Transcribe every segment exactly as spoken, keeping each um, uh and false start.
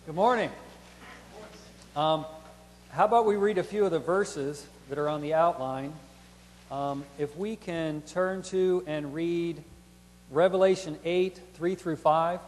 Good morning. Um, how about we read a few of the verses that are on the outline? Um, if we can turn to and read Revelation eight, three through five.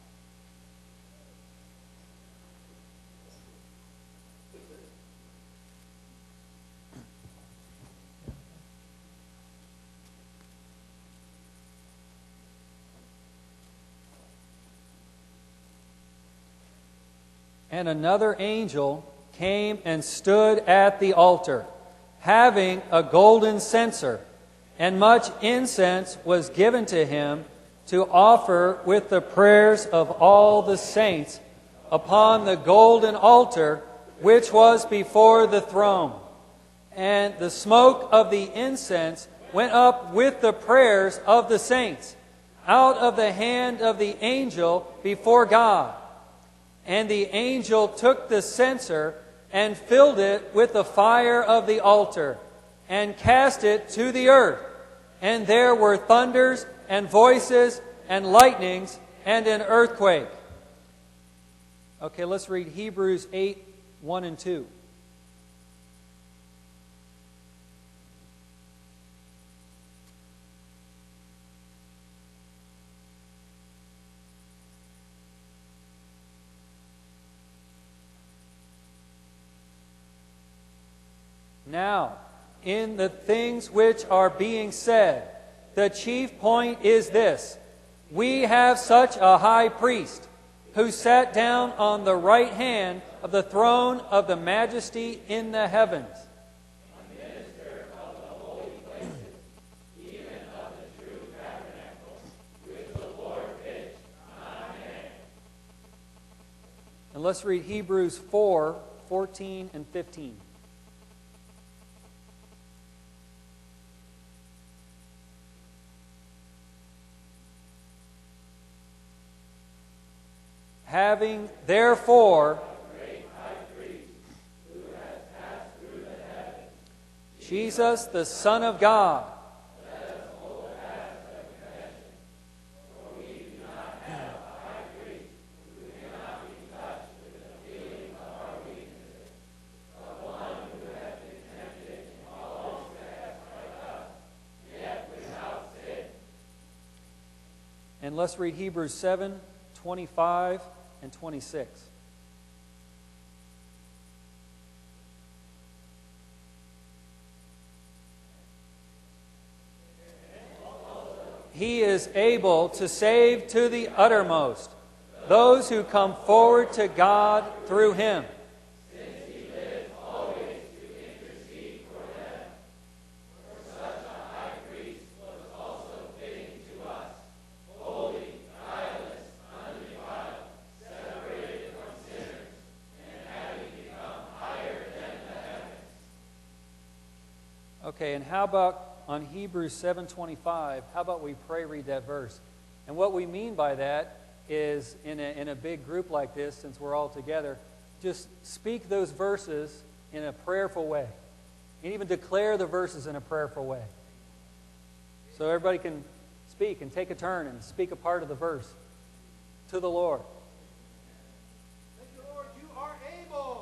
And another angel came and stood at the altar, having a golden censer, and much incense was given to him to offer with the prayers of all the saints upon the golden altar which was before the throne. And the smoke of the incense went up with the prayers of the saints out of the hand of the angel before God. And the angel took the censer and filled it with the fire of the altar and cast it to the earth. And there were thunders and voices and lightnings and an earthquake. Okay, let's read Hebrews eight, one and two. Now, in the things which are being said, the chief point is this: we have such a high priest who sat down on the right hand of the throne of the majesty in the heavens. A minister of the holy places, even of the true tabernacle, which the Lord pitched, not man. And let's read Hebrews four, fourteen and fifteen. Having therefore Jesus, the Son of God, and let's read Hebrews seven, twenty-five and twenty-six. He is able to save to the uttermost those who come forward to God through him. Okay, and how about on Hebrews seven twenty-five, how about we pray read that verse? And what we mean by that is, in a, in a big group like this, since we're all together, just speak those verses in a prayerful way. And even declare the verses in a prayerful way. So everybody can speak and take a turn and speak a part of the verse to the Lord. Thank you, Lord, you are able.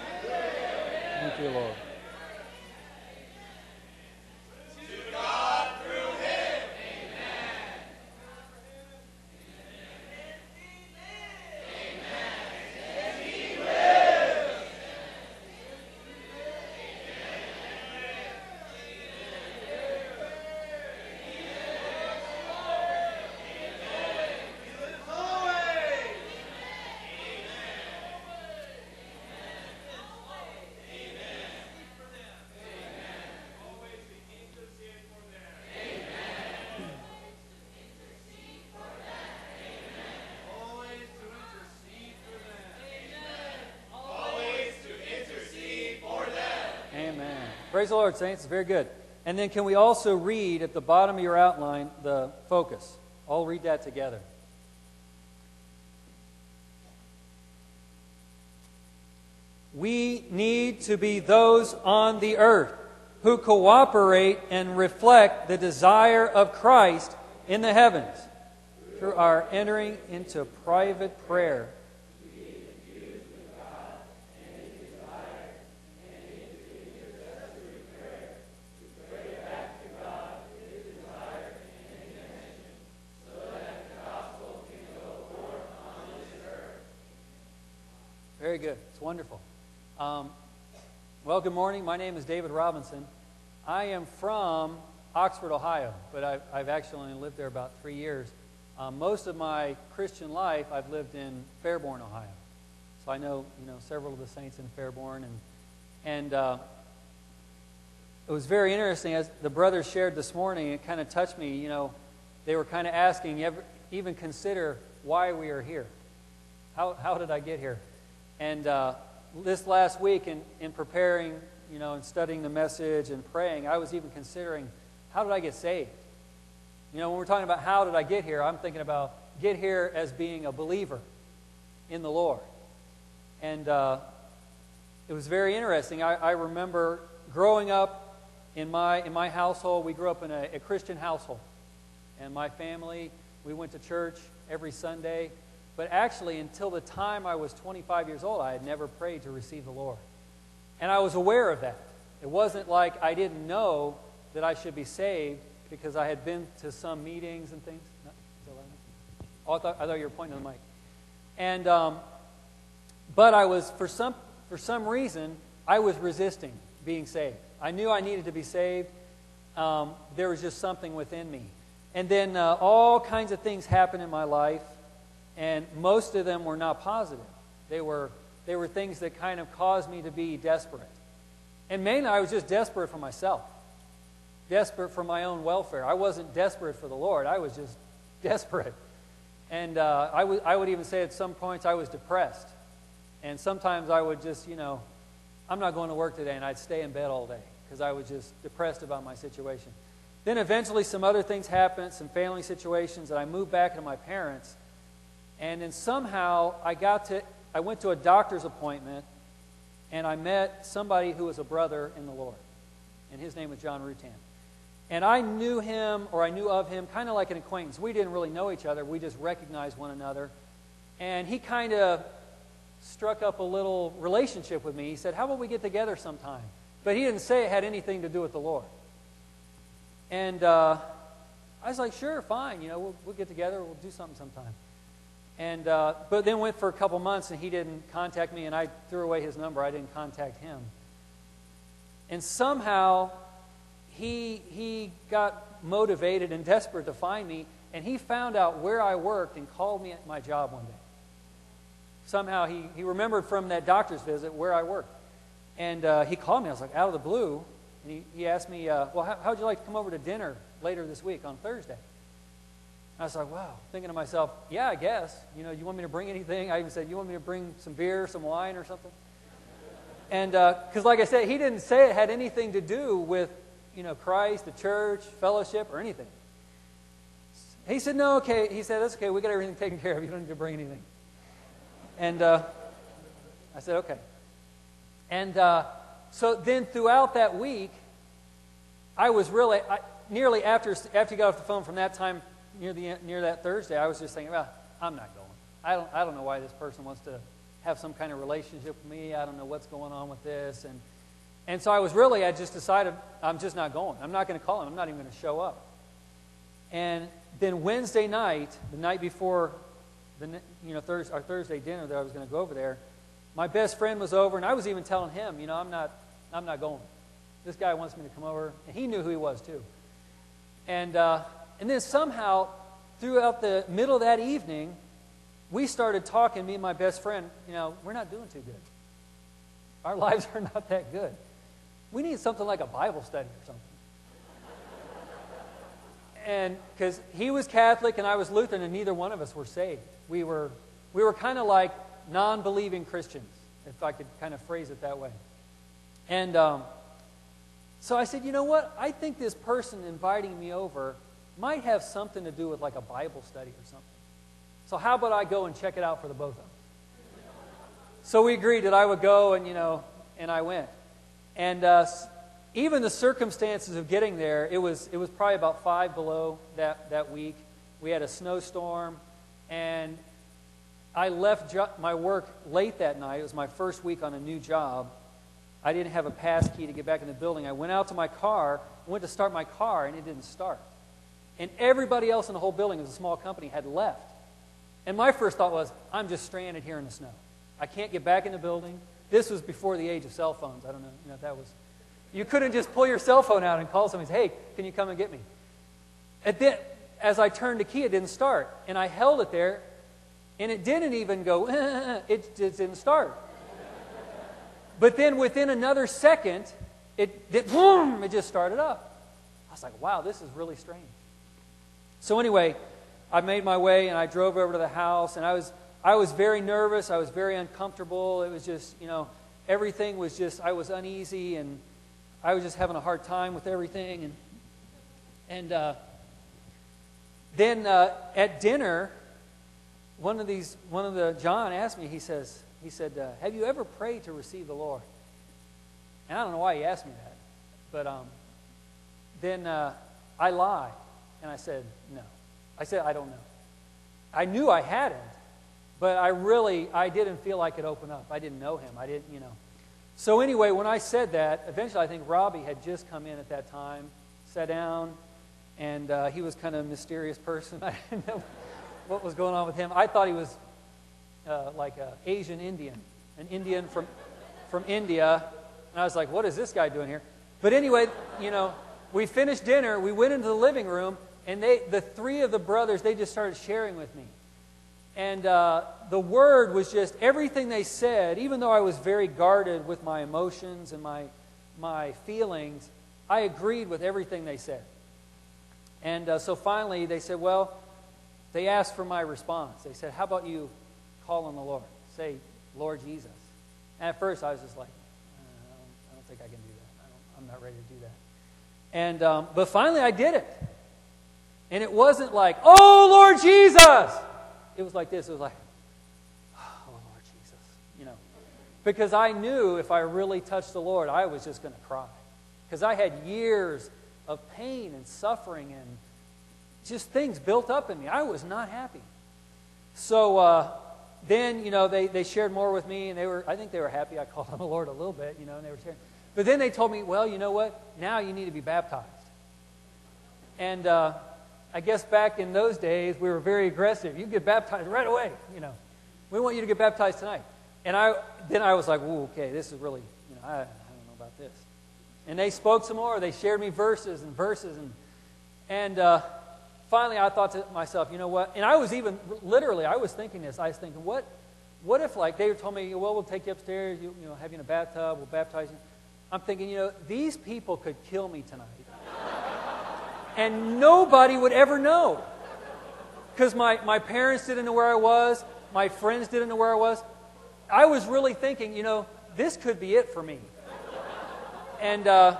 Thank you, Lord. To God Praise the Lord, saints. Very good. And then can we also read at the bottom of your outline the focus? I'll read that together. We need to be those on the earth who cooperate and reflect the desire of Christ in the heavens through our entering into private prayer. Very good. It's wonderful. Um, well, good morning. My name is David Robinson. I am from Oxford, Ohio, but I've, I've actually only lived there about three years. Um, most of my Christian life, I've lived in Fairborn, Ohio. So I know, you know, several of the saints in Fairborn, and and uh, it was very interesting as the brothers shared this morning. It kind of touched me. You know, they were kind of asking, you ever even consider why we are here? How how did I get here? And uh, this last week, in, in preparing, you know, and studying the message and praying, I was even considering, how did I get saved? You know, when we're talking about how did I get here, I'm thinking about get here as being a believer in the Lord. And uh, it was very interesting. I, I remember growing up in my in my household. We grew up in a, a Christian household, and my family, we went to church every Sunday. But actually, until the time I was twenty-five years old, I had never prayed to receive the Lord. And I was aware of that. It wasn't like I didn't know that I should be saved because I had been to some meetings and things. No? Is that loud? Oh, I thought, I thought you were pointing to the mic. And, um, but I was, for some, for some reason, I was resisting being saved. I knew I needed to be saved. Um, there was just something within me. And then uh, all kinds of things happened in my life. And most of them were not positive. They were they were things that kind of caused me to be desperate. And mainly I was just desperate for myself. Desperate for my own welfare. I wasn't desperate for the Lord. I was just desperate. And uh, I, w- I would even say at some points I was depressed. And sometimes I would just, you know, I'm not going to work today, and I'd stay in bed all day because I was just depressed about my situation. Then eventually some other things happened, some family situations, and I moved back to my parents. And then somehow I got to, I went to a doctor's appointment, and I met somebody who was a brother in the Lord. And his name was John Rutan. And I knew him, or I knew of him, kind of like an acquaintance. We didn't really know each other. We just recognized one another. And he kind of struck up a little relationship with me. He said, how about we get together sometime? But he didn't say it had anything to do with the Lord. And uh, I was like, sure, fine. You know, we'll, we'll get together. We'll do something sometime. And uh, but then went for a couple months, and he didn't contact me, and I threw away his number. I didn't contact him. And somehow he he got motivated and desperate to find me, and he found out where I worked and called me at my job one day. Somehow he, he remembered from that doctor's visit where I worked. And uh, he called me. I was like, out of the blue. And he, he asked me, uh, well, how, how'd you like to come over to dinner later this week on Thursday? I was like, wow, thinking to myself, yeah, I guess. You know, you want me to bring anything? I even said, you want me to bring some beer, some wine or something? And because uh, like I said, he didn't say it had anything to do with, you know, Christ, the church, fellowship, or anything. He said, no, okay. He said, that's okay. We got everything taken care of. You don't need to bring anything. And uh, I said, okay. And uh, so then throughout that week, I was really, I, nearly after after he got off the phone from that time, Near the near that Thursday, I was just thinking, well, I'm not going. I don't I don't know why this person wants to have some kind of relationship with me. I don't know what's going on with this, and and so I was really I just decided I'm just not going. I'm not going to call him. I'm not even going to show up. And then Wednesday night, the night before the you know Thursday, our Thursday dinner that I was going to go over there, my best friend was over, and I was even telling him, you know, I'm not I'm not going. This guy wants me to come over, and he knew who he was too. And uh, And then somehow, throughout the middle of that evening, we started talking, me and my best friend, you know, we're not doing too good. Our lives are not that good. We need something like a Bible study or something. And because he was Catholic and I was Lutheran, and neither one of us were saved. We were, we were kind of like non-believing Christians, if I could kind of phrase it that way. And um, So I said, you know what? I think this person inviting me over might have something to do with like a Bible study or something. So how about I go and check it out for the both of them? So we agreed that I would go, and you know, and I went. And uh, even the circumstances of getting there, it was it was probably about five below that, that week. We had a snowstorm, and I left jo- my work late that night. It was my first week on a new job. I didn't have a pass key to get back in the building. I went out to my car, went to start my car, and it didn't start. And everybody else in the whole building, it was a small company, had left. And my first thought was, I'm just stranded here in the snow. I can't get back in the building. This was before the age of cell phones. I don't know, you know if that was... You couldn't just pull your cell phone out and call somebody and say, hey, can you come and get me? And then, as I turned the key, it didn't start. And I held it there, and it didn't even go, it, it didn't start. But then within another second, it, it, boom, it just started up. I was like, wow, this is really strange. So anyway, I made my way, and I drove over to the house, and I was I was very nervous. I was very uncomfortable. It was just, you know, everything was just, I was uneasy, and I was just having a hard time with everything. And and uh, then uh, at dinner, one of these, one of the, John asked me, he says, he said, uh, have you ever prayed to receive the Lord? And I don't know why he asked me that. But um, then uh, I lied, and I said, no. I said, I don't know. I knew I hadn't, but I really, I didn't feel I could open up. I didn't know him. I didn't, you know. So anyway, when I said that, eventually I think Robbie had just come in at that time, sat down, and uh, he was kind of a mysterious person. I didn't know what was going on with him. I thought he was uh, like an Asian Indian, an Indian from from India. And I was like, what is this guy doing here? But anyway, you know, we finished dinner, we went into the living room, and they, the three of the brothers, they just started sharing with me. And uh, the word was just, everything they said, even though I was very guarded with my emotions and my, my feelings, I agreed with everything they said. And uh, so finally they said, well, they asked for my response. They said, how about you call on the Lord? Say, Lord Jesus. And at first I was just like, uh, I, don't, I don't think I can do that. I don't, I'm not ready to do that. And um, but finally I did it. And it wasn't like, oh, Lord Jesus. It was like this. It was like, oh, Lord Jesus. You know, because I knew if I really touched the Lord, I was just going to cry. Because I had years of pain and suffering and just things built up in me. I was not happy. So uh, then, you know, they, they shared more with me, and they were, I think they were happy I called on the Lord a little bit, you know, and they were sharing. But then they told me, well, you know what? Now you need to be baptized. And uh, I guess back in those days, we were very aggressive. You get baptized right away, you know. We want you to get baptized tonight. And I then I was like, ooh, okay, this is really, you know, I, I don't know about this. And they spoke some more. They shared me verses and verses. And, and uh, finally I thought to myself, you know what? And I was even, literally, I was thinking this. I was thinking, what What if, like, they told me, well, we'll take you upstairs, you, you know, have you in a bathtub, we'll baptize you. I'm thinking, you know, these people could kill me tonight. And nobody would ever know. Because my, my parents didn't know where I was. My friends didn't know where I was. I was really thinking, you know, this could be it for me. And uh,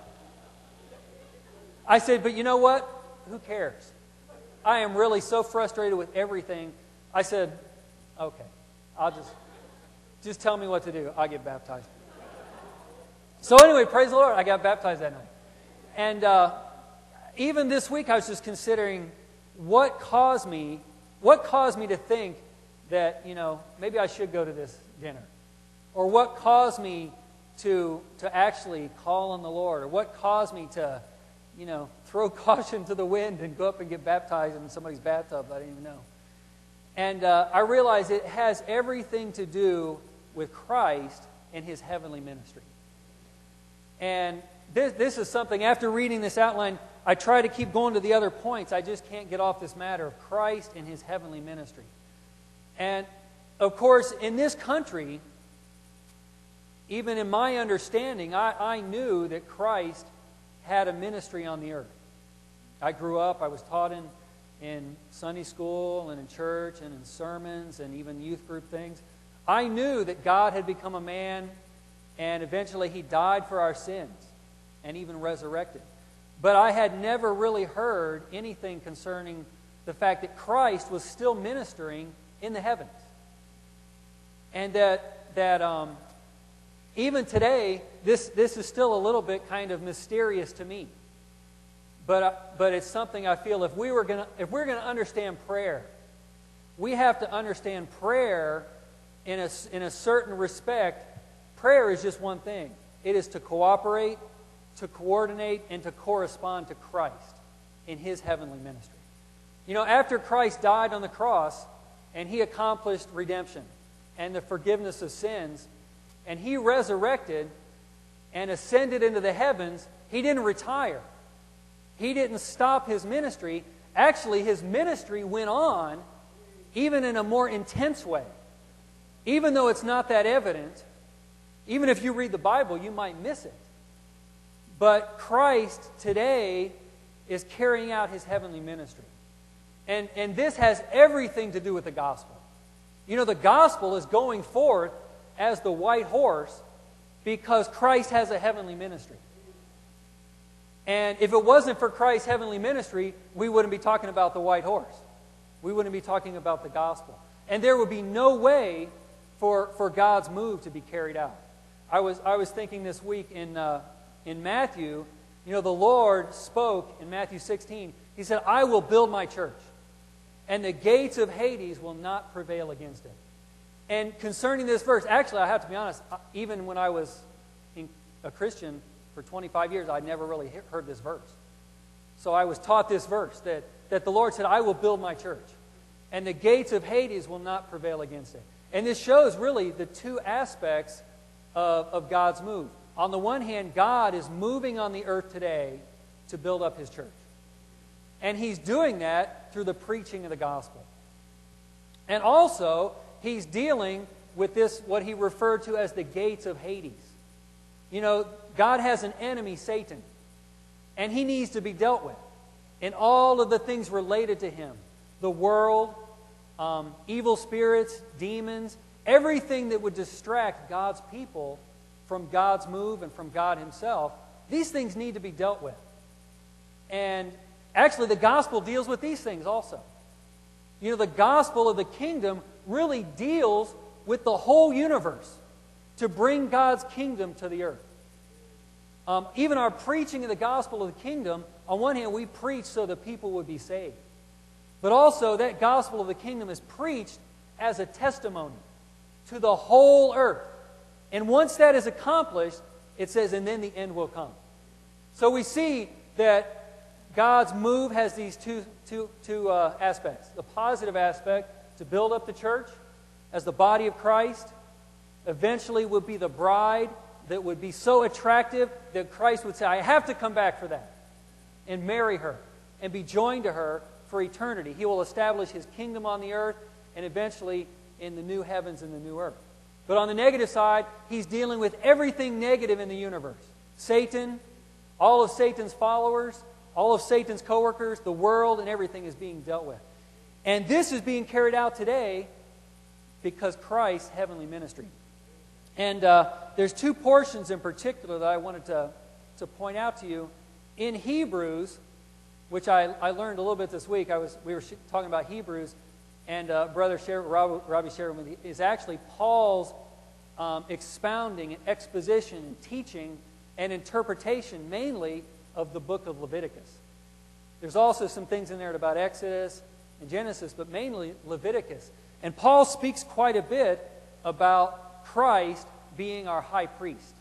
I said, but you know what? Who cares? I am really so frustrated with everything. I said, okay, I'll just, just tell me what to do. I'll get baptized. So anyway, praise the Lord, I got baptized that night. And uh, even this week I was just considering what caused me, what caused me to think that, you know, maybe I should go to this dinner. Or what caused me to to actually call on the Lord. Or what caused me to, you know, throw caution to the wind and go up and get baptized in somebody's bathtub I didn't even know. And uh, I realized it has everything to do with Christ and His heavenly ministry. And this, this is something, after reading this outline, I try to keep going to the other points. I just can't get off this matter of Christ and His heavenly ministry. And, of course, in this country, even in my understanding, I, I knew that Christ had a ministry on the earth. I grew up, I was taught in, in Sunday school and in church and in sermons and even youth group things. I knew that God had become a man and eventually He died for our sins. and even resurrected. But I had never really heard anything concerning the fact that Christ was still ministering in the heavens. And that, that um, even today, this, this is still a little bit kind of mysterious to me. But, uh, but it's something I feel if, we were gonna, if we're going to understand prayer, we have to understand prayer in a, in a certain respect. Prayer is just one thing. It is to cooperate, to coordinate, and to correspond to Christ in His heavenly ministry. You know, after Christ died on the cross and He accomplished redemption and the forgiveness of sins, and He resurrected and ascended into the heavens, He didn't retire. He didn't stop His ministry. Actually, His ministry went on even in a more intense way. Even though it's not that evident, even if you read the Bible, you might miss it. But Christ today is carrying out His heavenly ministry. And, and this has everything to do with the gospel. You know, the gospel is going forth as the white horse because Christ has a heavenly ministry. And if it wasn't for Christ's heavenly ministry, we wouldn't be talking about the white horse. We wouldn't be talking about the gospel. And there would be no way for, for God's move to be carried out. I was, I was thinking this week in, uh, in Matthew, you know, the Lord spoke in Matthew sixteen. He said, I will build my church, and the gates of Hades will not prevail against it. And concerning this verse, actually, I have to be honest, even when I was in, a Christian for twenty-five years, I'd never really heard this verse. So I was taught this verse, that, that the Lord said, I will build my church, and the gates of Hades will not prevail against it. And this shows really the two aspects of, of God's move. On the one hand, God is moving on the earth today to build up His church. And He's doing that through the preaching of the gospel. And also, He's dealing with this, what He referred to as the gates of Hades. You know, God has an enemy, Satan, and he needs to be dealt with. And all of the things related to him, the world, um, evil spirits, demons, everything that would distract God's people from God's move and from God Himself, these things need to be dealt with. And actually, the gospel deals with these things also. You know, the gospel of the kingdom really deals with the whole universe to bring God's kingdom to the earth. Um, even our preaching of the gospel of the kingdom, on one hand, we preach so that people would be saved. But also, that gospel of the kingdom is preached as a testimony to the whole earth. And once that is accomplished, it says, and then the end will come. So we see that God's move has these two, two, two uh, aspects. The positive aspect, to build up the church as the body of Christ. Eventually will be the bride that would be so attractive that Christ would say, I have to come back for that. And marry her and be joined to her for eternity. He will establish His kingdom on the earth and eventually in the new heavens and the new earth. But on the negative side, He's dealing with everything negative in the universe. Satan, all of Satan's followers, all of Satan's co-workers, the world, and everything is being dealt with. And this is being carried out today because Christ's heavenly ministry. And uh, there's two portions in particular that I wanted to, to point out to you. In Hebrews, which I, I learned a little bit this week, I was we were talking about Hebrews, and uh, Brother Sher- Rob, Robbie shared with me, is actually Paul's um, expounding and exposition and teaching and interpretation mainly of the book of Leviticus. There's also some things in there about Exodus and Genesis, but mainly Leviticus. And Paul speaks quite a bit about Christ being our high priest.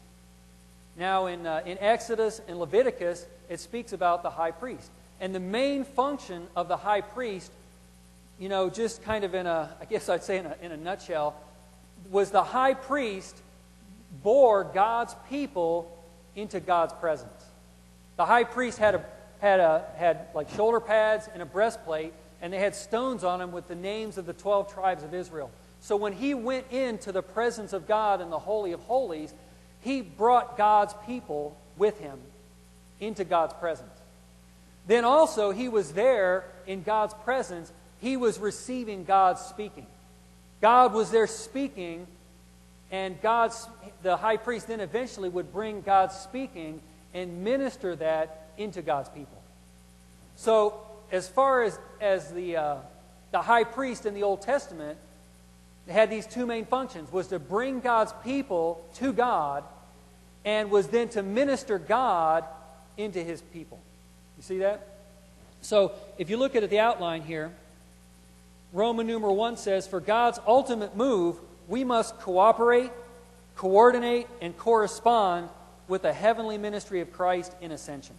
Now in, uh, in Exodus and Leviticus, it speaks about the high priest. And the main function of the high priest, you know, just kind of in a, I guess I'd say in a, in a nutshell, was the high priest bore God's people into God's presence. The high priest had a, had a, had like shoulder pads and a breastplate, and they had stones on them with the names of the twelve tribes of Israel. So when he went into the presence of God in the Holy of Holies, he brought God's people with him into God's presence. Then also, he was there in God's presence. He was receiving God's speaking. God was there speaking, and God's, the high priest then eventually would bring God's speaking and minister that into God's people. So as far as, as the, uh, the high priest in the Old Testament, they had these two main functions, was to bring God's people to God, and was then to minister God into His people. You see that? So if you look at the outline here, Roman numeral one says, for God's ultimate move, we must cooperate, coordinate, and correspond with the heavenly ministry of Christ in ascension.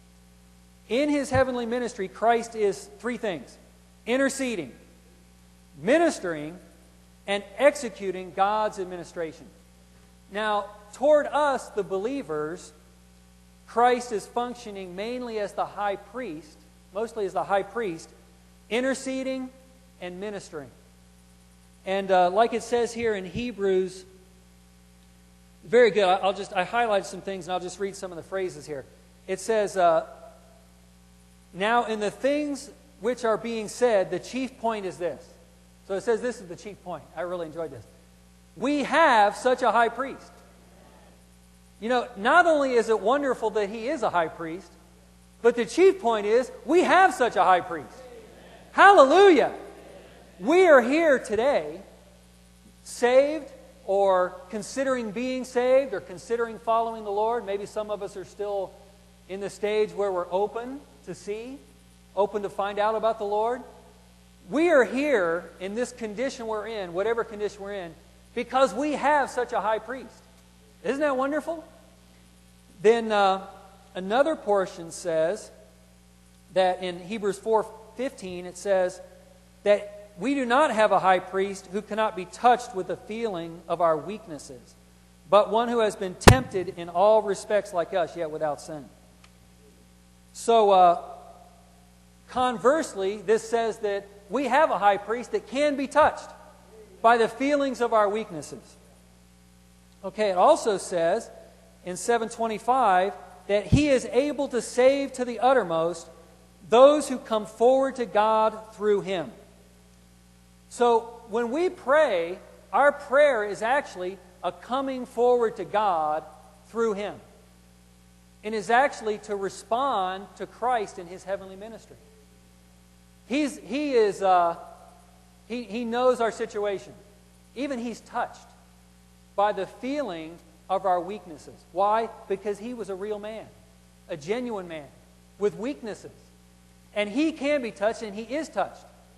In His heavenly ministry, Christ is three things: interceding, ministering, and executing God's administration. Now, toward us, the believers, Christ is functioning mainly as the high priest, mostly as the high priest, interceding and ministering. And uh, like it says here in Hebrews, very good. I'll just I highlighted some things, and I'll just read some of the phrases here. It says, uh, now in the things which are being said, the chief point is this. So it says this is the chief point. I really enjoyed this. We have such a high priest. You know, not only is it wonderful that He is a high priest, but the chief point is we have such a high priest. Hallelujah! We are here today, saved, or considering being saved, or considering following the Lord. Maybe some of us are still in the stage where we're open to see, open to find out about the Lord. We are here in this condition we're in, whatever condition we're in, because we have such a high priest. Isn't that wonderful? Then uh, another portion says that in Hebrews four fifteen, it says that we do not have a high priest who cannot be touched with the feeling of our weaknesses, but one who has been tempted in all respects like us, yet without sin. So, uh, conversely, this says that we have a high priest that can be touched by the feelings of our weaknesses. Okay, it also says in seven twenty-five that He is able to save to the uttermost those who come forward to God through Him. So when we pray, our prayer is actually a coming forward to God through Him. And is actually to respond to Christ in His heavenly ministry. He's, he is, uh, he, he knows our situation. Even He's touched by the feeling of our weaknesses. Why? Because He was a real man, a genuine man, with weaknesses. And He can be touched, and He is touched.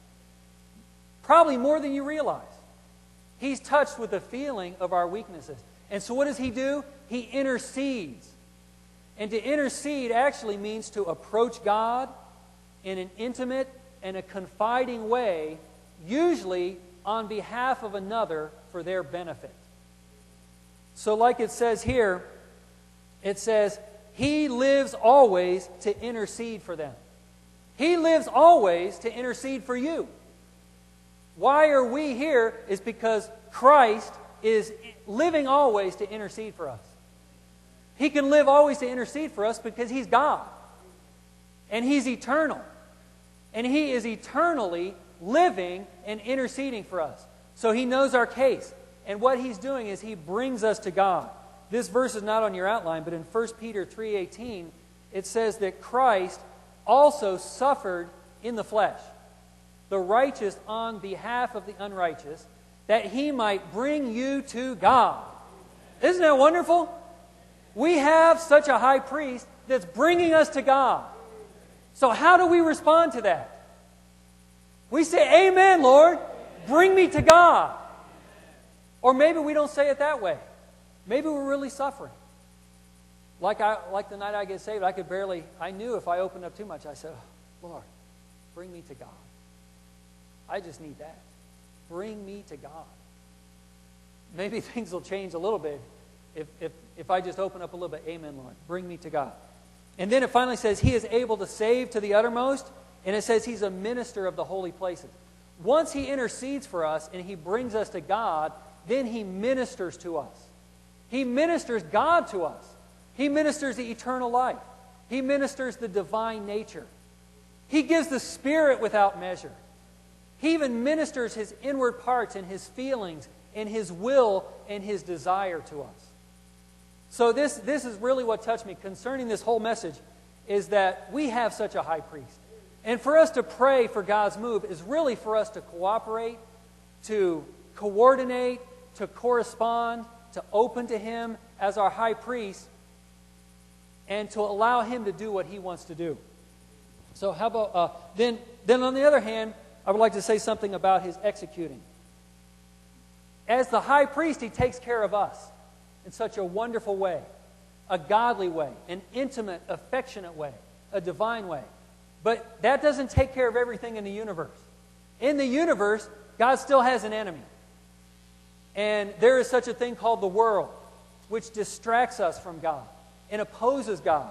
Probably more than you realize. He's touched with the feeling of our weaknesses. And so what does He do? He intercedes. And to intercede actually means to approach God in an intimate and a confiding way, usually on behalf of another for their benefit. So like it says here, it says, He lives always to intercede for them. He lives always to intercede for you. Why are we here? Is because Christ is living always to intercede for us. He can live always to intercede for us because He's God. And He's eternal. And He is eternally living and interceding for us. So He knows our case. And what He's doing is He brings us to God. This verse is not on your outline, but in First Peter three eighteen, it says that Christ also suffered in the flesh, the righteous on behalf of the unrighteous, that He might bring you to God. Isn't that wonderful? We have such a high priest that's bringing us to God. So how do we respond to that? We say, Amen, Lord. Bring me to God. Or maybe we don't say it that way. Maybe we're really suffering. Like I, like the night I get saved, I could barely, I knew if I opened up too much, I said, oh, Lord, bring me to God. I just need that. Bring me to God. Maybe things will change a little bit if, if, if I just open up a little bit. Amen, Lord. Bring me to God. And then it finally says, He is able to save to the uttermost. And it says He's a minister of the holy places. Once He intercedes for us and He brings us to God, then He ministers to us. He ministers God to us. He ministers the eternal life. He ministers the divine nature. He gives the Spirit without measure. He even ministers His inward parts and His feelings and His will and His desire to us. So this, this is really what touched me concerning this whole message, is that we have such a high priest. And for us to pray for God's move is really for us to cooperate, to coordinate, to correspond, to open to Him as our high priest, and to allow Him to do what He wants to do. So how about, uh, then, then on the other hand, I would like to say something about His executing. As the high priest, He takes care of us in such a wonderful way, a godly way, an intimate, affectionate way, a divine way. But that doesn't take care of everything in the universe. In the universe, God still has an enemy. And there is such a thing called the world, which distracts us from God and opposes God.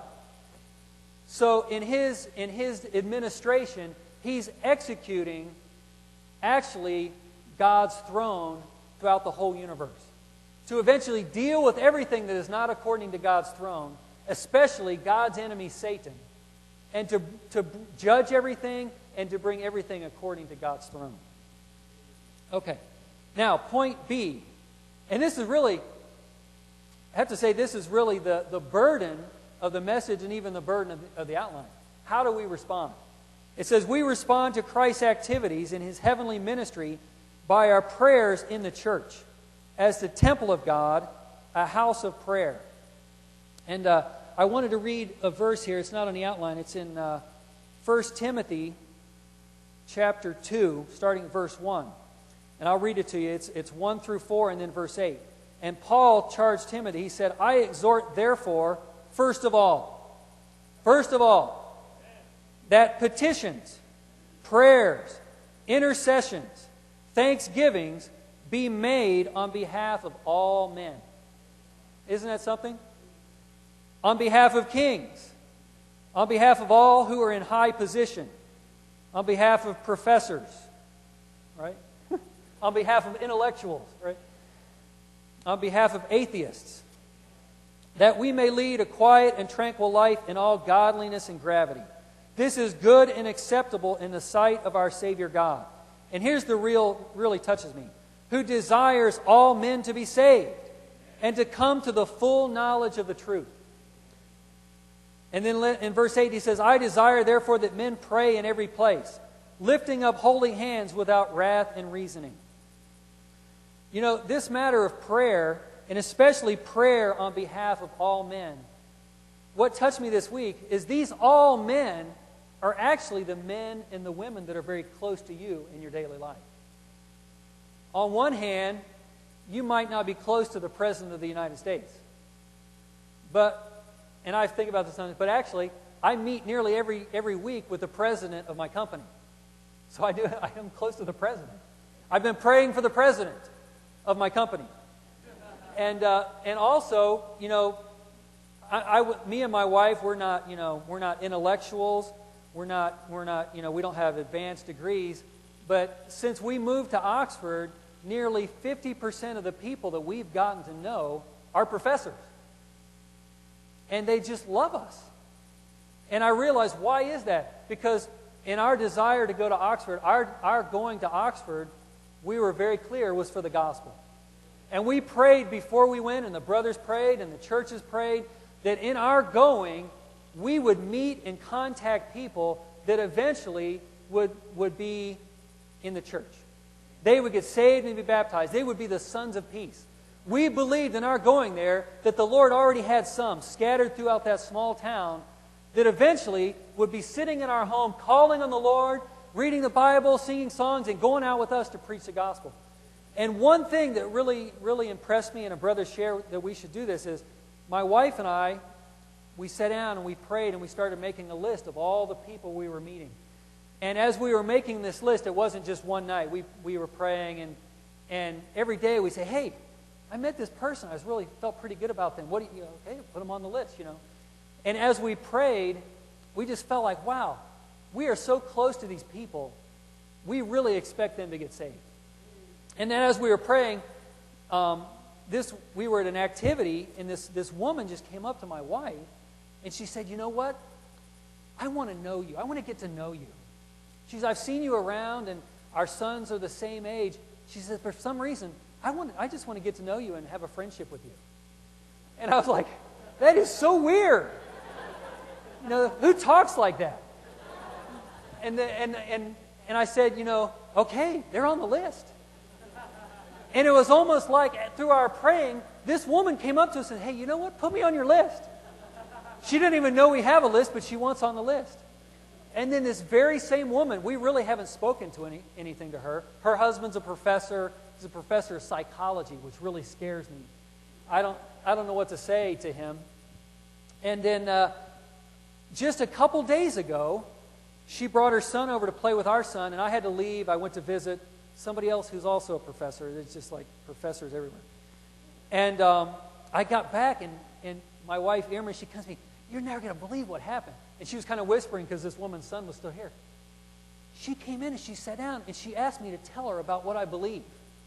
So in his, in his administration, He's executing actually God's throne throughout the whole universe, to eventually deal with everything that is not according to God's throne, especially God's enemy, Satan, and to, to judge everything and to bring everything according to God's throne. Okay. Now, point B. And this is really, I have to say, this is really the, the burden of the message and even the burden of the, of the outline. How do we respond? It says, we respond to Christ's activities in His heavenly ministry by our prayers in the church, as the temple of God, a house of prayer. And uh, I wanted to read a verse here. It's not on the outline. It's in uh, First Timothy chapter two, starting at verse one. And I'll read it to you. It's, it's one through four and then verse eight. And Paul charged Timothy. He said, I exhort therefore, first of all, first of all, that petitions, prayers, intercessions, thanksgivings be made on behalf of all men. Isn't that something? On behalf of kings, on behalf of all who are in high position, on behalf of professors, right? On behalf of intellectuals, right? On behalf of atheists, that we may lead a quiet and tranquil life in all godliness and gravity. This is good and acceptable in the sight of our Savior God. And here's the real, really touches me. Who desires all men to be saved and to come to the full knowledge of the truth. And then in verse eight he says, I desire therefore that men pray in every place, lifting up holy hands without wrath and reasoning. You know, this matter of prayer, and especially prayer on behalf of all men, what touched me this week is these all men are actually the men and the women that are very close to you in your daily life. On one hand, you might not be close to the President of the United States. But, and I think about this sometimes, but actually, I meet nearly every, every week with the President of my company. So I do. I am close to the President. I've been praying for the President of my company. And, uh, and also, you know, I, I, me and my wife, we're not, you know, we're not intellectuals. We're not, we're not, you know, we don't have advanced degrees. But since we moved to Oxford, nearly fifty percent of the people that we've gotten to know are professors. And they just love us. And I realized, why is that? Because in our desire to go to Oxford, our, our going to Oxford, we were very clear, was for the gospel. And we prayed before we went, and the brothers prayed, and the churches prayed, that in our going, we would meet and contact people that eventually would, would be in the church. They would get saved and be baptized. They would be the sons of peace. We believed in our going there that the Lord already had some scattered throughout that small town that eventually would be sitting in our home, calling on the Lord, reading the Bible, singing songs, and going out with us to preach the gospel. And one thing that really, really impressed me, and a brother shared that we should do this, is my wife and I, we sat down and we prayed and we started making a list of all the people we were meeting. And as we were making this list, it wasn't just one night. We we were praying, and and every day we say, hey, I met this person. I was really felt pretty good about them. What do you, you know, okay, put them on the list, you know. And as we prayed, we just felt like, wow, we are so close to these people. We really expect them to get saved. And then as we were praying, um, this we were at an activity, and this, this woman just came up to my wife, and she said, you know what? I want to know you. I want to get to know you. She said, I've seen you around, and our sons are the same age. She said, for some reason, I want, I just want to get to know you and have a friendship with you. And I was like, that is so weird. You know, who talks like that? And, the, and, and, and I said, you know, okay, they're on the list. And it was almost like through our praying, this woman came up to us and said, hey, you know what? Put me on your list. She didn't even know we have a list, but she wants on the list. And then this very same woman, we really haven't spoken to any, anything to her. Her husband's a professor. He's a professor of psychology, which really scares me. I don't, I don't know what to say to him. And then uh, just a couple days ago, she brought her son over to play with our son, and I had to leave. I went to visit somebody else who's also a professor. It's just like professors everywhere. And um, I got back, and, and my wife, Irma, she comes to me, you're never going to believe what happened. And she was kind of whispering because this woman's son was still here. She came in and she sat down, and she asked me to tell her about what I believe.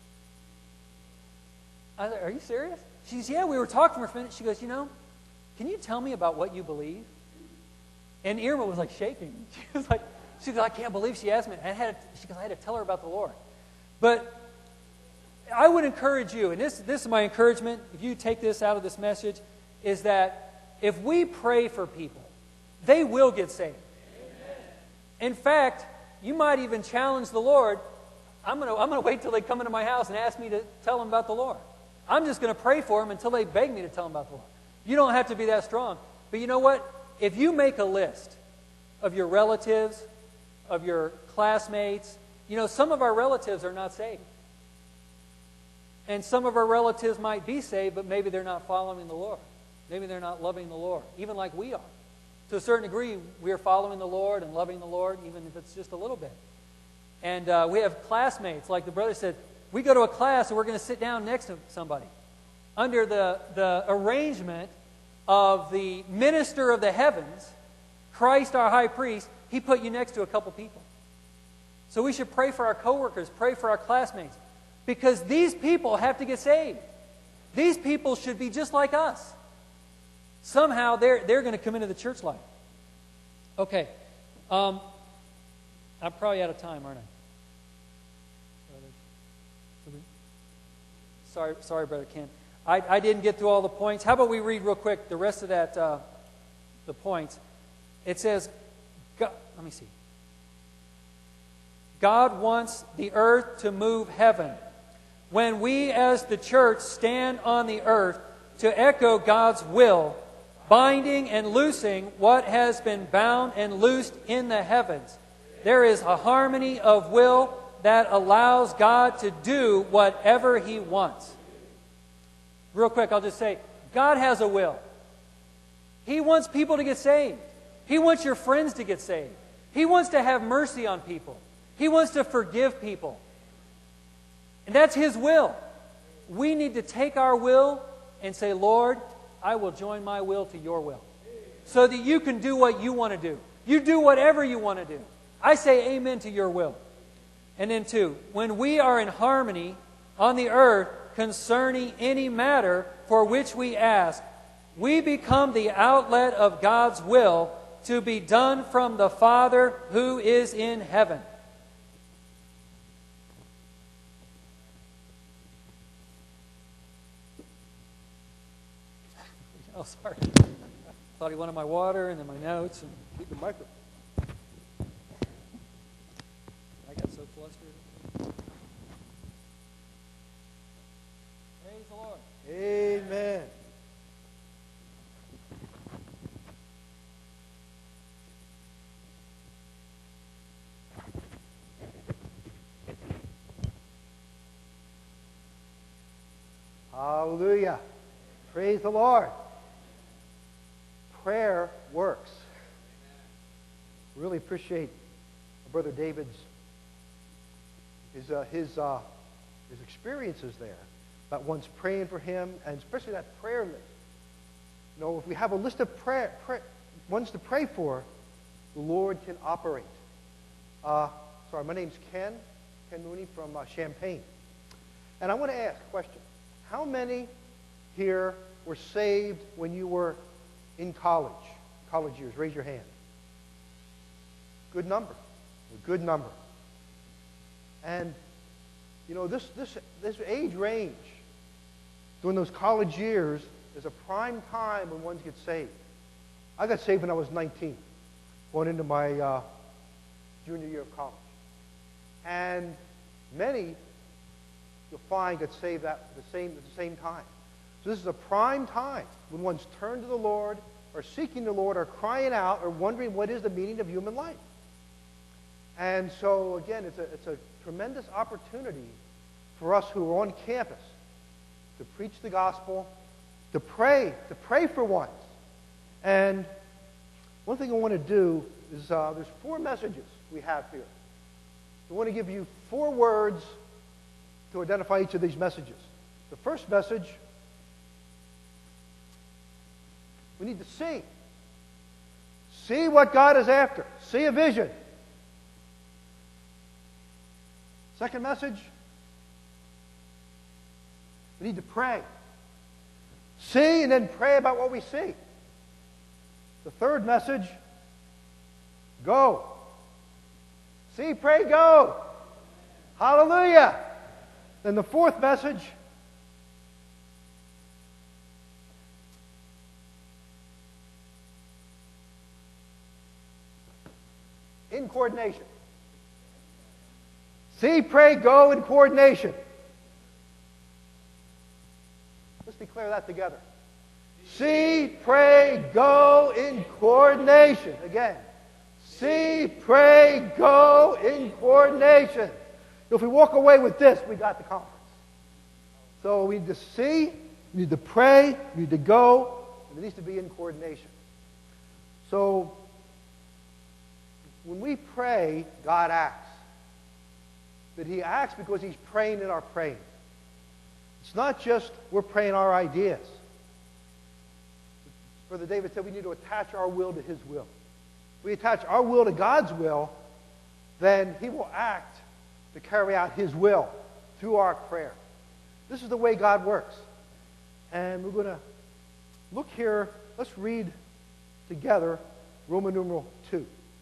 I said, are you serious? She says, yeah, we were talking for a minute. She goes, you know, can you tell me about what you believe? And Irma was like shaking. She was like, she goes, I can't believe she asked me. I had to, she goes, I had to tell her about the Lord. But I would encourage you, and this, this is my encouragement, if you take this out of this message, is that if we pray for people, they will get saved. Amen. In fact, you might even challenge the Lord, I'm going to I'm going to wait till they come into my house and ask me to tell them about the Lord. I'm just going to pray for them until they beg me to tell them about the Lord. You don't have to be that strong. But you know what? If you make a list of your relatives, of your classmates, you know, some of our relatives are not saved. And some of our relatives might be saved, but maybe they're not following the Lord. Maybe they're not loving the Lord, even like we are. To a certain degree, we are following the Lord and loving the Lord, even if it's just a little bit. And uh, we have classmates, like the brother said, we go to a class and we're going to sit down next to somebody. Under the, the arrangement of the minister of the heavens, Christ our high priest, he put you next to a couple people. So we should pray for our coworkers, pray for our classmates, because these people have to get saved. These people should be just like us. Somehow they're, they're going to come into the church life. Okay. Um, I'm probably out of time, aren't I? Sorry, sorry, Brother Ken. I, I didn't get through all the points. How about we read real quick the rest of that, uh, the points. It says, God, let me see. God wants the earth to move heaven. When we as the church stand on the earth to echo God's will, binding and loosing what has been bound and loosed in the heavens, there is a harmony of will that allows God to do whatever He wants. Real quick, I'll just say, God has a will. He wants people to get saved. He wants your friends to get saved. He wants to have mercy on people. He wants to forgive people. And that's His will. We need to take our will and say, Lord, I will join my will to your will. So that you can do what you want to do. You do whatever you want to do. I say amen to your will. And then two, when we are in harmony on the earth concerning any matter for which we ask, we become the outlet of God's will to be done from the Father who is in heaven. Oh, sorry. Thought he wanted my water and then my notes and keep the microphone. I got so flustered. Praise the Lord. Amen. Hallelujah. Praise the Lord. Prayer works. Really appreciate Brother David's his uh, his uh, his experiences there. About one's praying for him, and especially that prayer list. You know, if we have a list of prayer, prayer ones to pray for, the Lord can operate. Uh, sorry, my name's Ken Ken Mooney from uh, Champaign, and I want to ask a question: how many here were saved when you were in college, college years? Raise your hand. Good number. A good number. And, you know, this, this, this age range, during those college years, is a prime time when one gets saved. I got saved when I was nineteen, going into my uh, junior year of college. And many, you'll find, get saved at the same, at the same time. So this is a prime time when one's turned to the Lord, or seeking the Lord, or crying out, or wondering what is the meaning of human life. And so, again, it's a, it's a tremendous opportunity for us who are on campus to preach the gospel, to pray, to pray for once. And one thing I want to do is uh, there's four messages we have here. I want to give you four words to identify each of these messages. The first message, we need to see. See what God is after. See a vision. Second message, we need to pray. See and then pray about what we see. The third message, go. See, pray, go. Hallelujah. Then the fourth message, in coordination. See, pray, go in coordination. Let's declare that together. See, pray, go in coordination. Again. See, pray, go in coordination. If we walk away with this, we got the conference. So we need to see, we need to pray, we need to go, and it needs to be in coordination. So when we pray, God acts. But He acts because He's praying in our praying. It's not just we're praying our ideas. Brother David said we need to attach our will to His will. If we attach our will to God's will, then He will act to carry out His will through our prayer. This is the way God works. And we're going to look here. Let's read together Roman numeral two.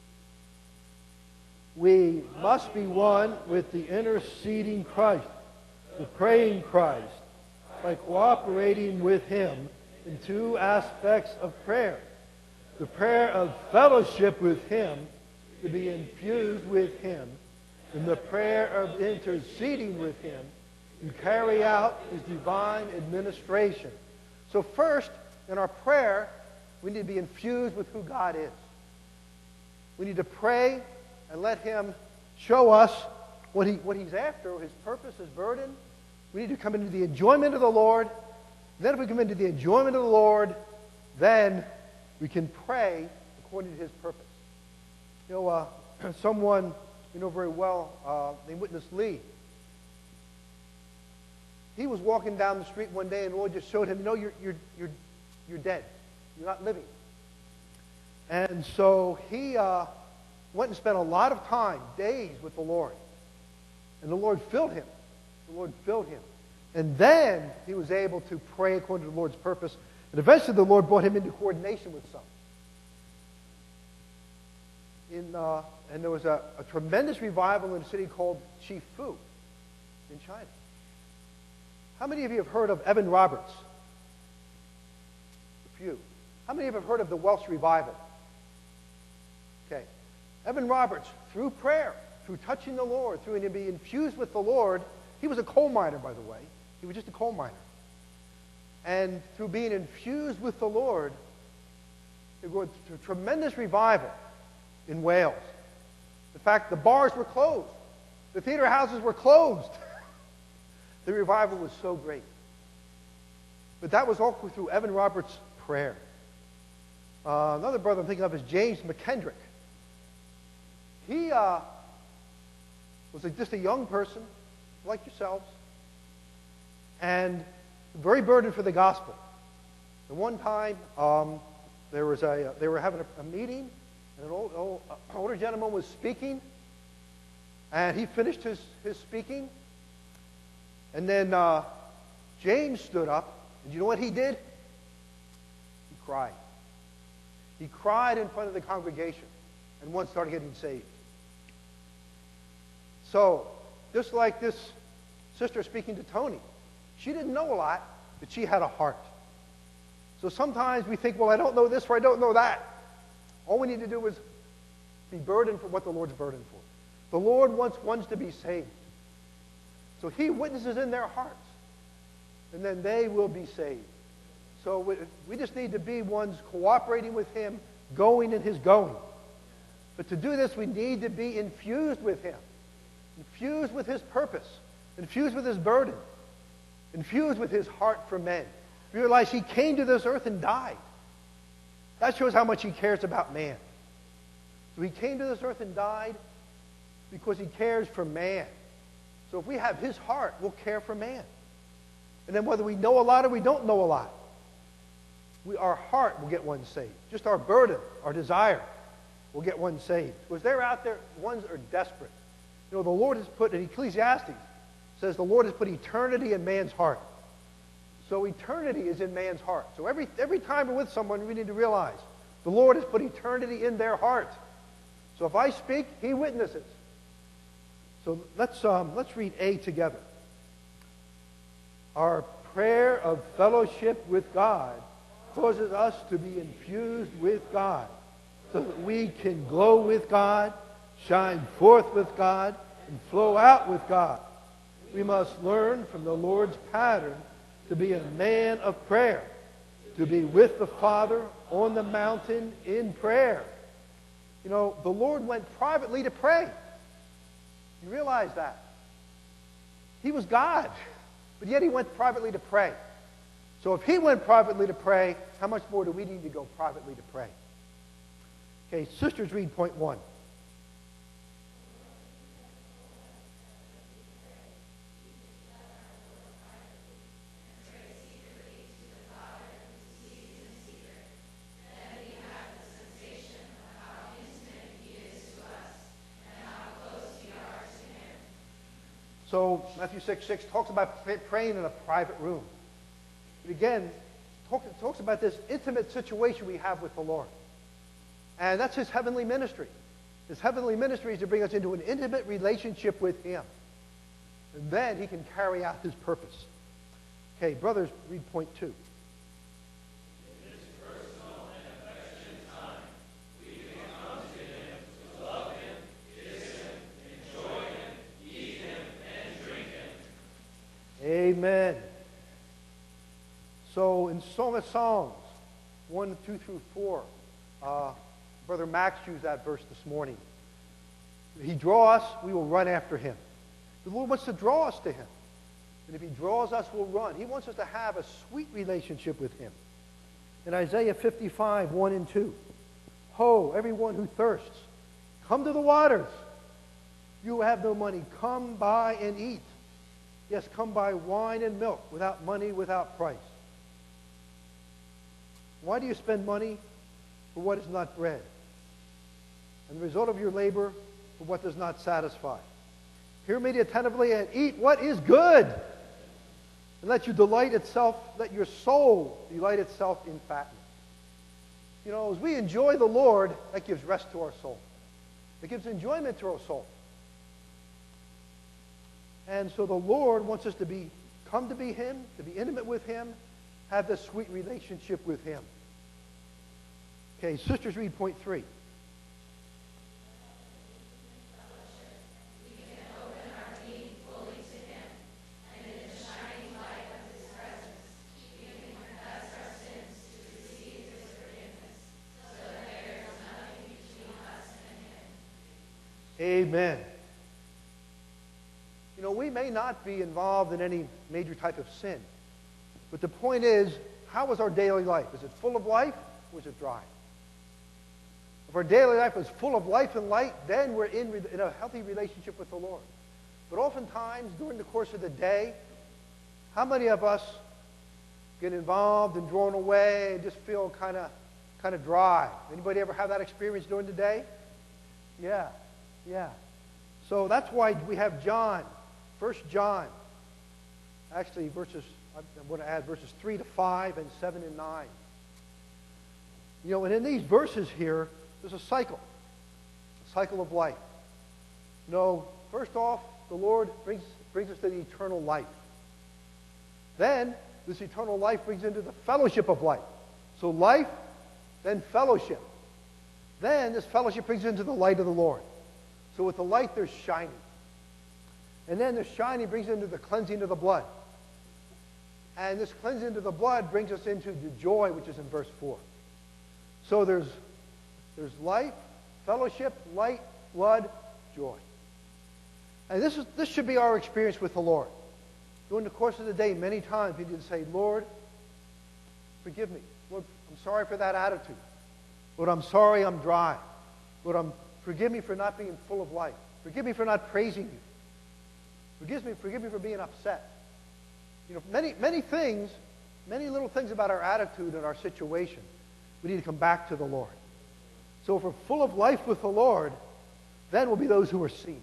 We must be one with the interceding Christ, the praying Christ, by cooperating with Him in two aspects of prayer. The prayer of fellowship with Him, to be infused with Him, and the prayer of interceding with Him, to carry out His divine administration. So first, in our prayer, we need to be infused with who God is. We need to pray and let Him show us what, he, what He's after, His purpose, His burden. We need to come into the enjoyment of the Lord. Then if we come into the enjoyment of the Lord, then we can pray according to His purpose. You know, uh, someone you know very well, uh, named Witness Lee, he was walking down the street one day and the Lord just showed him, you know, you're, you're, you're, you're dead. You're not living. And so he uh, went and spent a lot of time, days with the Lord. And the Lord filled him. The Lord filled him. And then he was able to pray according to the Lord's purpose. And eventually the Lord brought him into coordination with some. In, uh, and there was a, a tremendous revival in a city called Chifu in China. How many of you have heard of Evan Roberts? A few. How many of you have heard of the Welsh revival? Okay. Evan Roberts, through prayer, through touching the Lord, through being infused with the Lord, he was a coal miner, by the way. He was just a coal miner. And through being infused with the Lord, it was a tremendous revival in Wales. In fact, the bars were closed. The theater houses were closed. The revival was so great. But that was all through Evan Roberts' prayer. Uh, another brother I'm thinking of is James McKendrick. He uh, was a, just a young person, like yourselves, and very burdened for the gospel. And one time, um, there was a, they were having a, a meeting, and an old, old, uh, older gentleman was speaking, and he finished his, his speaking, and then uh, James stood up, and you know what he did? He cried. He cried in front of the congregation, and one started getting saved. So, just like this sister speaking to Tony, she didn't know a lot, but she had a heart. So sometimes we think, well, I don't know this or I don't know that. All we need to do is be burdened for what the Lord's burdened for. The Lord wants ones to be saved. So he witnesses in their hearts, and then they will be saved. So we, we just need to be ones cooperating with him, going in his going. But to do this, we need to be infused with him, infused with his purpose, infused with his burden, infused with his heart for men. Realize he came to this earth and died. That shows how much he cares about man. So he came to this earth and died because he cares for man. So if we have his heart, we'll care for man. And then whether we know a lot or we don't know a lot, we, our heart will get one saved. Just our burden, our desire will get one saved. Because they're out there, ones are desperate. You know, the Lord has put, in Ecclesiastes, says the Lord has put eternity in man's heart. So eternity is in man's heart. So every, every time we're with someone, we need to realize the Lord has put eternity in their heart. So if I speak, he witnesses. So let's, um, let's read A together. Our prayer of fellowship with God causes us to be infused with God so that we can glow with God, shine forth with God, and flow out with God. We must learn from the Lord's pattern to be a man of prayer, to be with the Father on the mountain in prayer. You know, the Lord went privately to pray. You realize that? He was God, but yet he went privately to pray. So if he went privately to pray, how much more do we need to go privately to pray? Okay, sisters, read point one. So Matthew six six talks about praying in a private room. But again, talk, talks about this intimate situation we have with the Lord. And that's his heavenly ministry. His heavenly ministry is to bring us into an intimate relationship with him. And then he can carry out his purpose. Okay, brothers, read point two. Amen. So in Song of Songs, one, two through four, uh, Brother Max used that verse this morning. He draw us, we will run after him. The Lord wants to draw us to him. And if he draws us, we'll run. He wants us to have a sweet relationship with him. In Isaiah fifty-five, one and two, Ho, everyone who thirsts, come to the waters. You who have no money, come buy and eat. Yes, come buy wine and milk without money, without price. Why do you spend money for what is not bread, and the result of your labor for what does not satisfy? Hear me attentively and eat what is good, and let you delight itself, let your soul delight itself in fatness. You know, as we enjoy the Lord, that gives rest to our soul. It gives enjoyment to our soul. And so the Lord wants us to be, come to be him, to be intimate with him, have this sweet relationship with him. Okay, sisters, read point three. Amen. You know, we may not be involved in any major type of sin, but the point is, how is our daily life? Is it full of life or is it dry? If our daily life is full of life and light, then we're in, in a healthy relationship with the Lord. But oftentimes, during the course of the day, how many of us get involved and drawn away and just feel kind of kind of dry? Anybody ever have that experience during the day? Yeah, yeah. So that's why we have John, First John. Actually, verses, I want to add verses three to five and seven and nine. You know, and in these verses here, there's a cycle, a cycle of life. You know, first off, the Lord brings, brings us to the eternal life. Then, this eternal life brings into the fellowship of life. So life, then fellowship. Then this fellowship brings you into the light of the Lord. So with the light, there's shining. And then the shining brings into the cleansing of the blood. And this cleansing of the blood brings us into the joy, which is in verse four. So there's, there's life, fellowship, light, blood, joy. And this, is, this should be our experience with the Lord. During the course of the day, many times we need to say, Lord, forgive me. Lord, I'm sorry for that attitude. Lord, I'm sorry I'm dry. Lord, I'm, forgive me for not being full of life. Forgive me for not praising you. Forgive me, forgive me for being upset. You know, many, many things, many little things about our attitude and our situation, we need to come back to the Lord. So if we're full of life with the Lord, then we'll be those who are seen.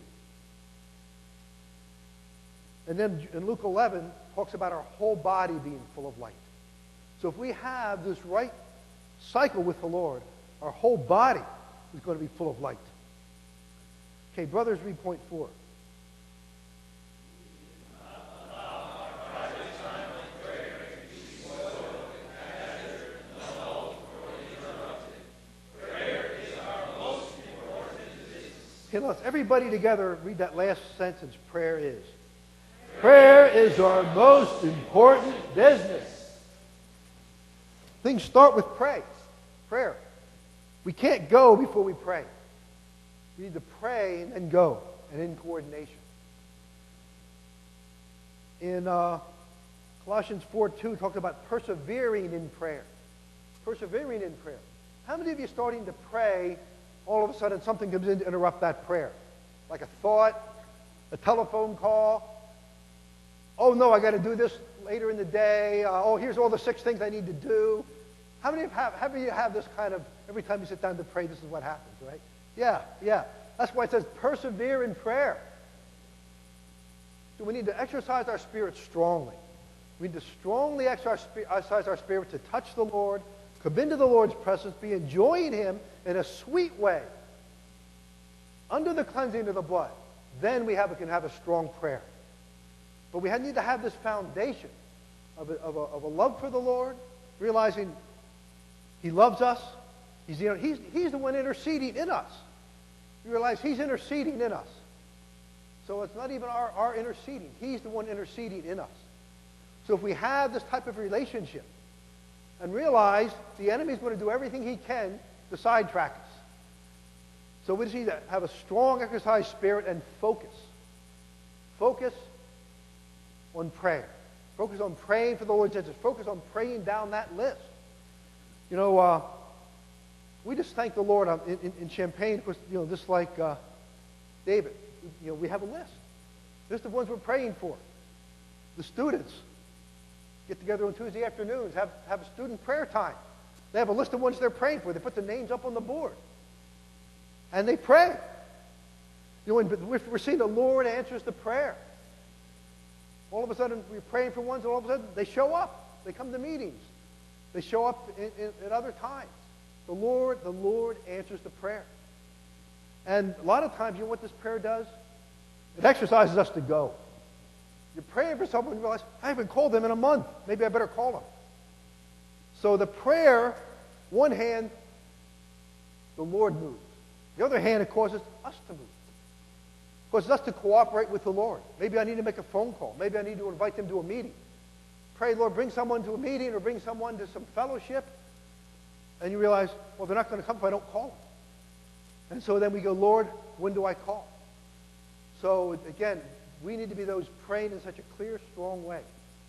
And then in Luke eleven, talks about our whole body being full of light. So if we have this right cycle with the Lord, our whole body is going to be full of light. Okay, brothers, read point four. Okay, let's everybody together read that last sentence. Prayer is. Prayer is our most important business. Things start with pray. Prayer. We can't go before we pray. We need to pray and then go, and in coordination. In uh, Colossians four two, talks about persevering in prayer. Persevering in prayer. How many of you are starting to pray, all of a sudden something comes in to interrupt that prayer? Like a thought, a telephone call. Oh no, I got to do this later in the day. Uh, oh, here's all the six things I need to do. How many of have, how many of you have this kind of, every time you sit down to pray, this is what happens, right? Yeah, yeah. That's why it says persevere in prayer. So we need to exercise our spirit strongly. We need to strongly exercise our spirit to touch the Lord, come into the Lord's presence, be enjoying Him in a sweet way, under the cleansing of the blood. Then we have, can have a strong prayer. But we need to have this foundation of a, of, a, of a love for the Lord, realizing He loves us. He's, you know, he's, he's the one interceding in us. You realize He's interceding in us. So it's not even our, our interceding. He's the one interceding in us. So if we have this type of relationship and realize the enemy's going to do everything he can to sidetrack us. So we just need to have a strong exercise spirit and focus. Focus on prayer. Focus on praying for the Lord's answers. Focus on praying down that list. You know, uh, we just thank the Lord in, in, in Champaign, of course, you know, just like uh, David. You know, we have a list. List of ones we're praying for. The students get together on Tuesday afternoons, have, have a student prayer time. They have a list of ones they're praying for. They put the names up on the board. And they pray. You know, and we're, we're seeing the Lord answers the prayer. All of a sudden, we're praying for ones, and all of a sudden, they show up. They come to meetings. They show up in, in, at other times. The Lord, the Lord answers the prayer. And a lot of times, you know what this prayer does? It exercises us to go. You're praying for someone, and you realize, I haven't called them in a month. Maybe I better call them. So the prayer, one hand, the Lord moves. The other hand, it causes us to move. It causes us to cooperate with the Lord. Maybe I need to make a phone call. Maybe I need to invite them to a meeting. Pray, Lord, bring someone to a meeting or bring someone to some fellowship. And you realize, well, they're not going to come if I don't call them. And so then we go, Lord, when do I call? So again, we need to be those praying in such a clear, strong way.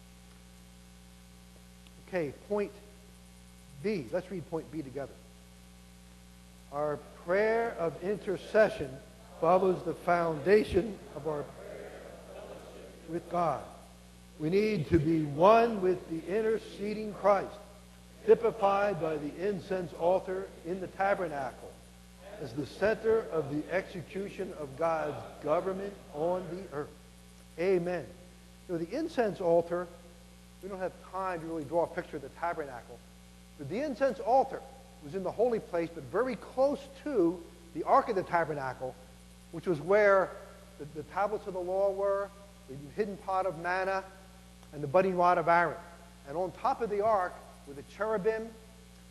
Okay, point B. Let's read point B together. Our prayer of intercession follows the foundation of our with God. We need to be one with the interceding Christ, typified by the incense altar in the tabernacle as the center of the execution of God's government on the earth. Amen. You know, the incense altar, we don't have time to really draw a picture of the tabernacle, but the incense altar was in the holy place, but very close to the Ark of the Tabernacle, which was where the, the tablets of the law were, the hidden pot of manna, and the budding rod of Aaron. And on top of the Ark were the cherubim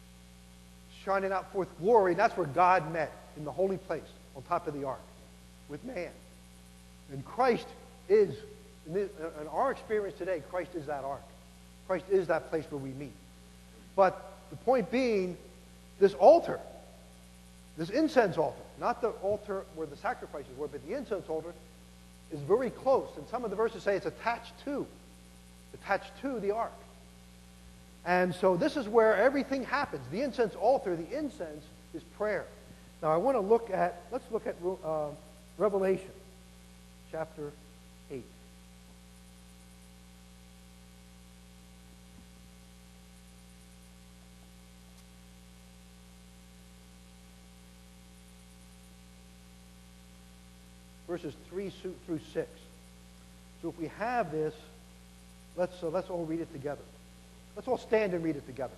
shining out forth glory. That's where God met, in the holy place, on top of the ark, with man. And Christ is, in, this, in our experience today, Christ is that ark. Christ is that place where we meet. But the point being, this altar, this incense altar, not the altar where the sacrifices were, but the incense altar is very close. And some of the verses say it's attached to, attached to the ark. And so this is where everything happens. The incense altar, the incense is prayer. Now I want to look at, let's look at uh, Revelation chapter eight. Verses three through six. So if we have this, let's, uh, let's all read it together. Let's all stand and read it together.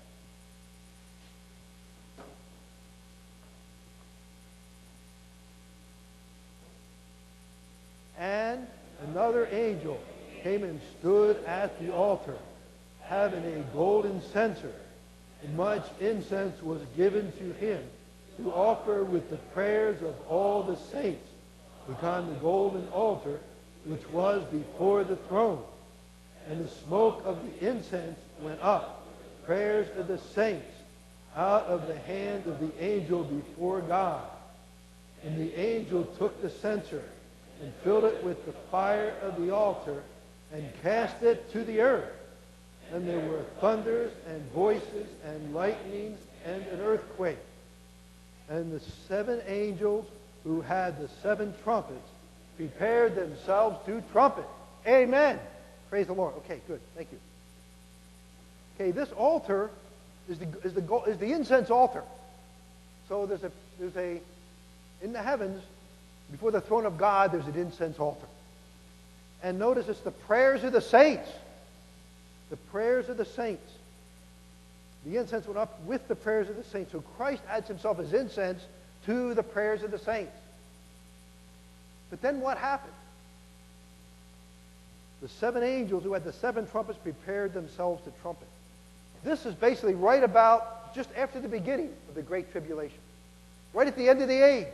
And another angel came and stood at the altar, having a golden censer, and much incense was given to him to offer with the prayers of all the saints upon the golden altar which was before the throne. And the smoke of the incense went up, prayers of the saints, out of the hand of the angel before God. And the angel took the censer and filled it with the fire of the altar and cast it to the earth. And there were thunders and voices and lightnings and an earthquake. And the seven angels who had the seven trumpets prepared themselves to trumpet. Amen. Praise the Lord. Okay, good. Thank you. Okay, this altar is the is the is the incense altar. So there's a there's a in the heavens before the throne of God there's an incense altar. And notice it's the prayers of the saints. The prayers of the saints. The incense went up with the prayers of the saints. So Christ adds himself as incense to the prayers of the saints. But then what happened? The seven angels who had the seven trumpets prepared themselves to trumpet. This is basically right about just after the beginning of the Great Tribulation. Right at the end of the age.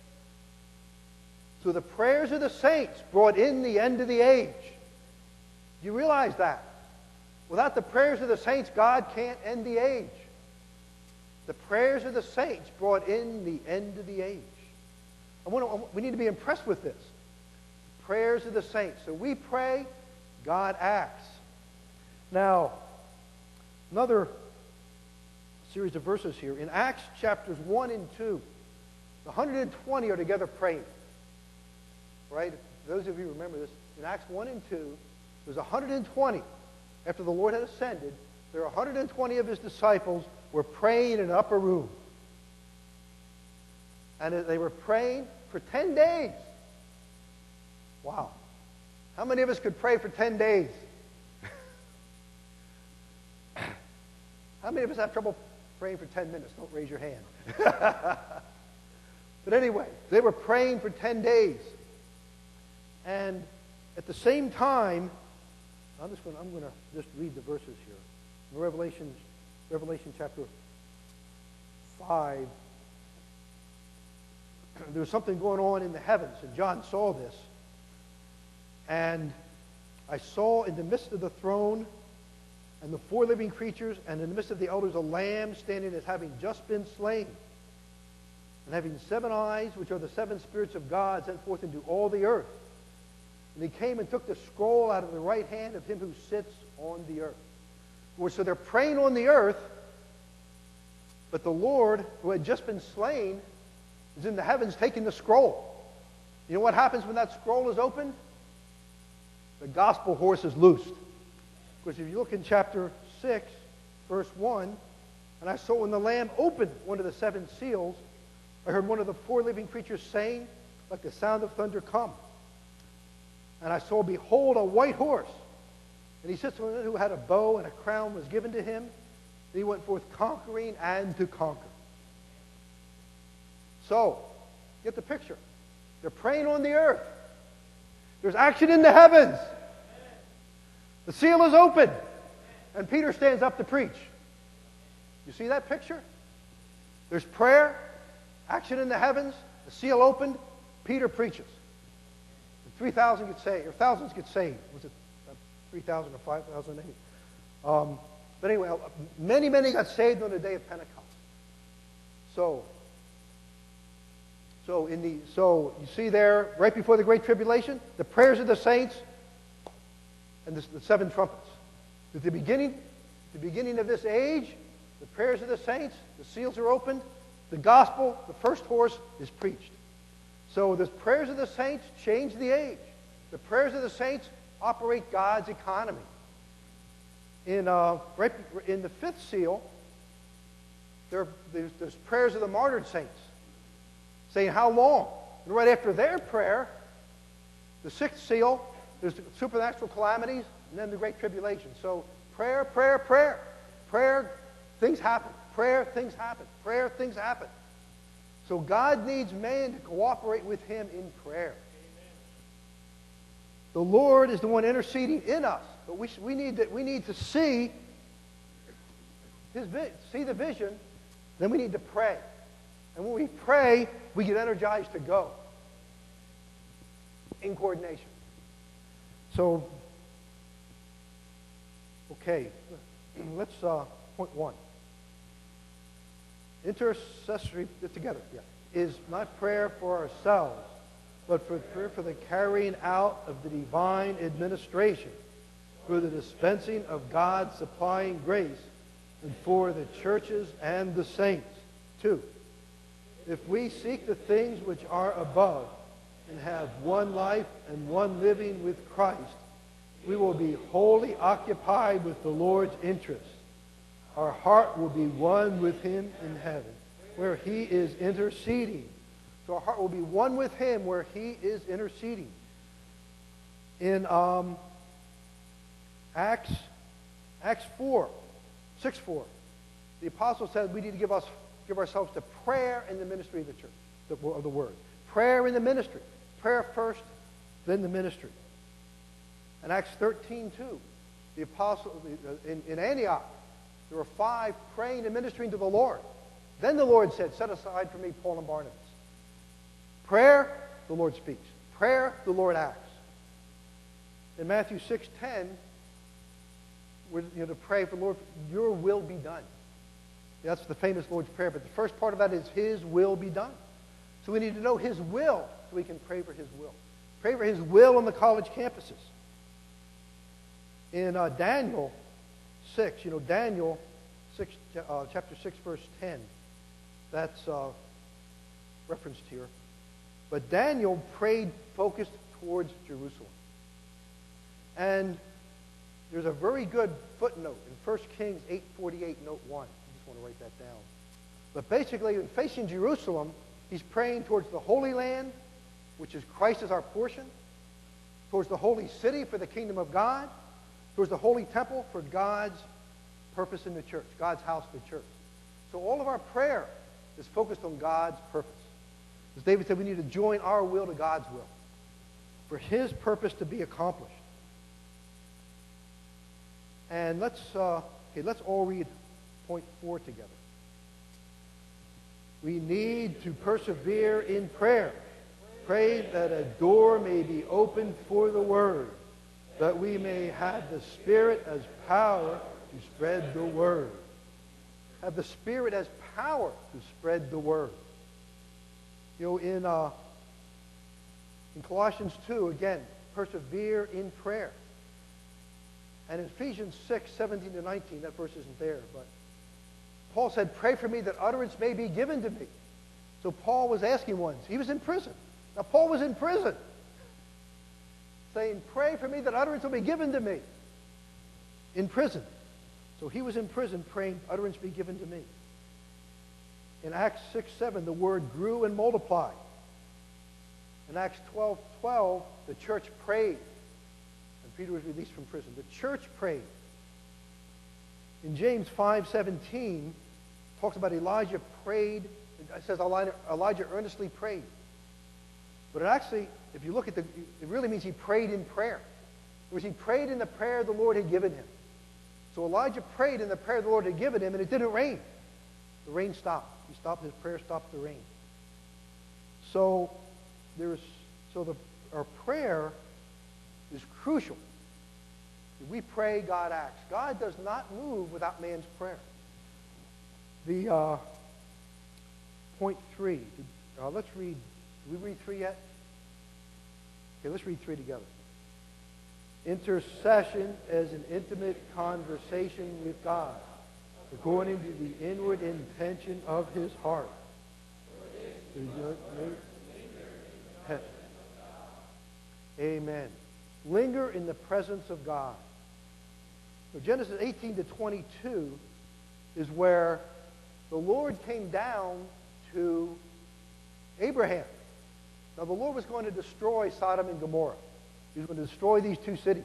So the prayers of the saints brought in the end of the age. Do you realize that? Without the prayers of the saints, God can't end the age. The prayers of the saints brought in the end of the age. I want to, we need to be impressed with this. Prayers of the saints. So we pray, God acts. Now, another series of verses here. In Acts chapters one and two, the one hundred twenty are together praying. Right? Those of you who remember this, in Acts one and two, there's one hundred twenty. After the Lord had ascended, there are one hundred twenty of his disciples were praying in an upper room. And they were praying for ten days. Wow. How many of us could pray for ten days? How many of us have trouble praying for ten minutes? Don't raise your hand. But anyway, they were praying for ten days. And at the same time, I'm just going to, I'm going to just read the verses here. In Revelation, Revelation chapter five, there was something going on in the heavens, and John saw this. And I saw in the midst of the throne and the four living creatures, and in the midst of the elders, a lamb standing as having just been slain, and having seven eyes, which are the seven spirits of God sent forth into all the earth. And he came and took the scroll out of the right hand of him who sits on the earth. So they're praying on the earth, but the Lord, who had just been slain, is in the heavens taking the scroll. You know what happens when that scroll is opened? The gospel horse is loosed. Because if you look in chapter six, verse one, and I saw when the Lamb opened one of the seven seals, I heard one of the four living creatures saying, like the sound of thunder, "Come." And I saw, behold, a white horse. And he sits on it, who had a bow, and a crown was given to him. And he went forth conquering and to conquer. So, get the picture. They're praying on the earth. There's action in the heavens. The seal is open. And Peter stands up to preach. You see that picture? There's prayer, action in the heavens, the seal opened, Peter preaches. And three thousand get saved, or thousands get saved. Was it three thousand or five thousand? Um, but anyway, many, many got saved on the day of Pentecost. So, so in the so you see there, right before the Great Tribulation, the prayers of the saints and the, the seven trumpets. At the beginning, the beginning of this age, the prayers of the saints, the seals are opened, the gospel, the first horse is preached. So the prayers of the saints change the age. The prayers of the saints operate God's economy. In uh, right in the fifth seal, there, there's, there's prayers of the martyred saints, saying how long. And right after their prayer, the sixth seal, there's the supernatural calamities, and then the Great Tribulation. So prayer, prayer, prayer, prayer, things happen. Prayer, things happen. Prayer, things happen. So God needs man to cooperate with Him in prayer. Amen. The Lord is the one interceding in us, but we we need to we need to see His see the vision. Then we need to pray, and when we pray, we get energized to go in coordination. So, okay, let's uh, point one. Intercessory, together, yeah, is not prayer for ourselves, but for prayer for the carrying out of the divine administration, for the dispensing of God's supplying grace, and for the churches and the saints. Two, if we seek the things which are above, and have one life and one living with Christ, we will be wholly occupied with the Lord's interests. Our heart will be one with Him in heaven, where He is interceding. So our heart will be one with Him where He is interceding. In um, Acts, Acts four, six four, the apostle said we need to give us give ourselves to prayer in the ministry of the church, the, of the Word. Prayer in the ministry. Prayer first, then the ministry. In Acts thirteen two, the apostle in, in Antioch, there were five praying and ministering to the Lord. Then the Lord said, set aside for me Paul and Barnabas. Prayer, the Lord speaks. Prayer, the Lord acts. In Matthew six ten, we're you know, to pray for the Lord, your will be done. That's the famous Lord's Prayer, but the first part of that is His will be done. So we need to know His will so we can pray for His will. Pray for His will on the college campuses. In uh, Daniel six, you know, Daniel six, uh, chapter six, verse ten, that's uh, referenced here. But Daniel prayed focused towards Jerusalem. And there's a very good footnote in First Kings eight forty-eight, note one. I just want to write that down. But basically, in facing Jerusalem, he's praying towards the Holy Land, which is Christ as our portion, towards the holy city for the kingdom of God, towards the holy temple for God's purpose in the church, God's house, the church. So all of our prayer is focused on God's purpose. As David said, we need to join our will to God's will for His purpose to be accomplished. And let's, uh, okay, let's all read point four together. We need to persevere in prayer. Pray that a door may be opened for the Word, that we may have the Spirit as power to spread the Word. Have the Spirit as power to spread the Word. You know, in, uh, in Colossians two, again, persevere in prayer. And in Ephesians six, seventeen to nineteen, that verse isn't there, but Paul said, pray for me that utterance may be given to me. So Paul was asking once. He was in prison. Now, Paul was in prison, saying, pray for me that utterance will be given to me. In prison. So he was in prison praying, utterance be given to me. In Acts six, seven, the word grew and multiplied. In Acts twelve, twelve, the church prayed. And Peter was released from prison. The church prayed. In James five, seventeen, talks about Elijah prayed. It says Elijah, Elijah earnestly prayed. But it actually, if you look at the, it really means he prayed in prayer. It was he prayed in the prayer the Lord had given him. So Elijah prayed in the prayer the Lord had given him, and it didn't rain. The rain stopped. He stopped his prayer, stopped the rain. So there's so the our prayer is crucial. If we pray, God acts. God does not move without man's prayer. The uh, point three. Uh, let's read. Did we read three yet? Okay, let's read three together. Intercession is an intimate conversation with God, according to the inward intention of his heart. Amen. Linger in the presence of God. So Genesis eighteen to twenty-two is where the Lord came down to Abraham. Now the Lord was going to destroy Sodom and Gomorrah. He was going to destroy these two cities.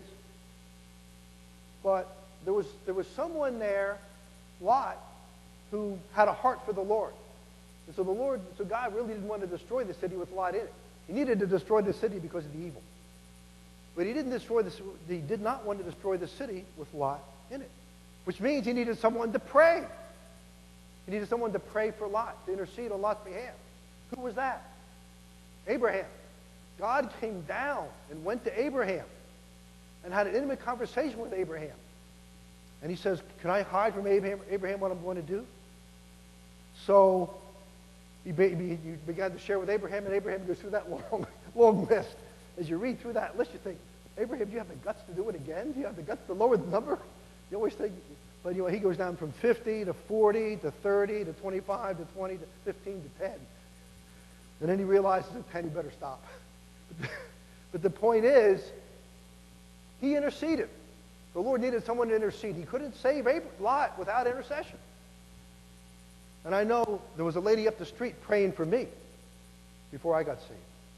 But there was, there was someone there, Lot, who had a heart for the Lord. And so the Lord, so God really didn't want to destroy the city with Lot in it. He needed to destroy the city because of the evil. But he didn't destroy the, he did not want to destroy the city with Lot in it. Which means he needed someone to pray. He needed someone to pray for Lot, to intercede on Lot's behalf. Who was that? Abraham. God came down and went to Abraham and had an intimate conversation with Abraham. And he says, can I hide from Abraham, Abraham what I'm going to do? So he, be, he began to share with Abraham, and Abraham goes through that long, long list. As you read through that list, you think, Abraham, do you have the guts to do it again? Do you have the guts to lower the number? You always think, but you know, he goes down from fifty to forty to thirty to twenty-five to twenty to fifteen to ten. And then he realizes at ten, he better stop. But the point is, he interceded. The Lord needed someone to intercede. He couldn't save Lot without intercession. And I know there was a lady up the street praying for me before I got saved.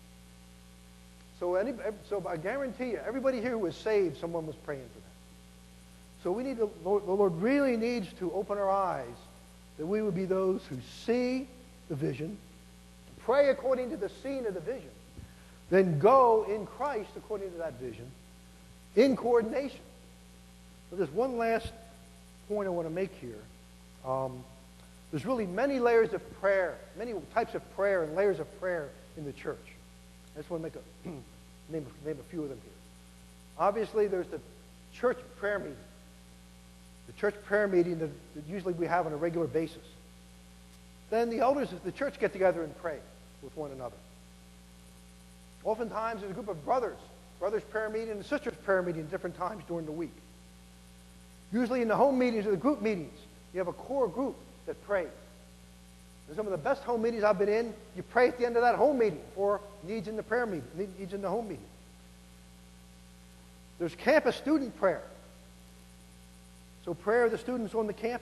So, any, so I guarantee you, everybody here who was saved, someone was praying for them. So we need to, the Lord really needs to open our eyes that we would be those who see the vision, pray according to the scene of the vision, then go in Christ according to that vision, in coordination. So there's one last point I want to make here. Um, there's really many layers of prayer, many types of prayer and layers of prayer in the church. I just want to make a, name, name a few of them here. Obviously, there's the church prayer meeting. The church prayer meeting that, that usually we have on a regular basis. Then the elders of the church get together and pray with one another. Oftentimes, there's a group of brothers, brothers' prayer meeting and sisters' prayer meeting at different times during the week. Usually in the home meetings or the group meetings, you have a core group that prays. And some of the best home meetings I've been in, you pray at the end of that home meeting for needs in the prayer meeting, needs in the home meeting. There's campus student prayer. So prayer of the students on the campus.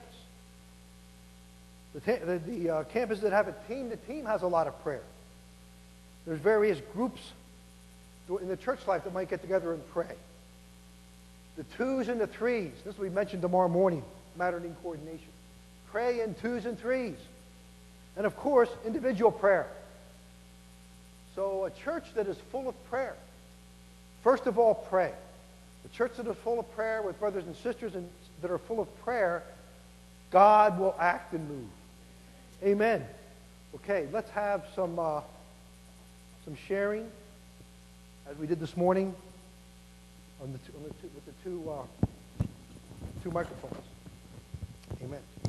The, the, the uh, campus that have a team, the team has a lot of prayer. There's various groups in the church life that might get together and pray. The twos and the threes. This will be mentioned tomorrow morning, Mattering in Coordination. Pray in twos and threes. And of course, individual prayer. So a church that is full of prayer, first of all, pray. The church that is full of prayer with brothers and sisters and that are full of prayer, God will act and move. Amen. Okay, let's have some uh, some sharing, as we did this morning, on the two, on the two, with the two uh, two microphones. Amen.